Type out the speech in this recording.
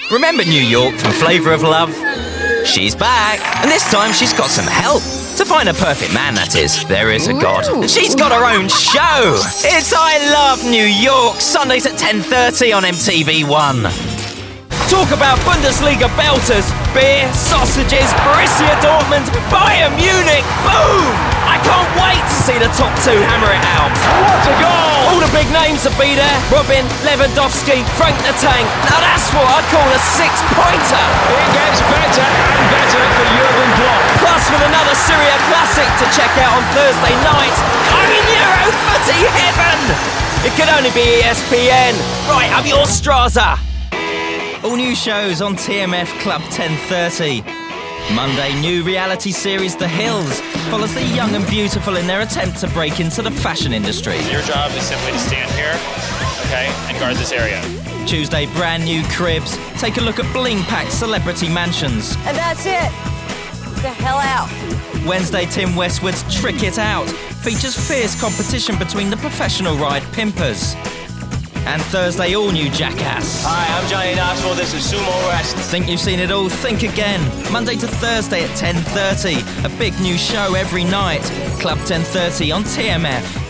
Remember New York from Flavour of Love? She's back, and this time she's got some help. To find a perfect man, that is. There is a God. And she's got her own show. It's I Love New York, Sundays at 10:30 on MTV1. Talk about Bundesliga belters, beer, sausages, Borussia Dortmund, Bayern Munich, boom! I can't wait to see the top two hammer it out. What a goal! All the big names will be there. Robin, Lewandowski, Frank the Tank. Now that's what I call a six-pointer. It gets better and better for Jurgen Klopp. Plus with another Syria Classic to check out on Thursday night. I'm in Euro footy heaven! It could only be ESPN. Right, up your Straza. All new shows on TMF Club 10:30. Monday, new reality series The Hills follows the young and beautiful in their attempt to break into the fashion industry. Your job is simply to stand here, okay, and guard this area. Tuesday, brand new Cribs. Take a look at bling-packed celebrity mansions. And that's it. The hell out. Wednesday, Tim Westwood's Trick It Out features fierce competition between the professional ride pimpers. And Thursday, all new Jackass. Hi, I'm Johnny Knoxville. This is Sumo West. Think you've seen it all? Think again. Monday to Thursday at 10:30. A big new show every night. Club 10:30 on TMF.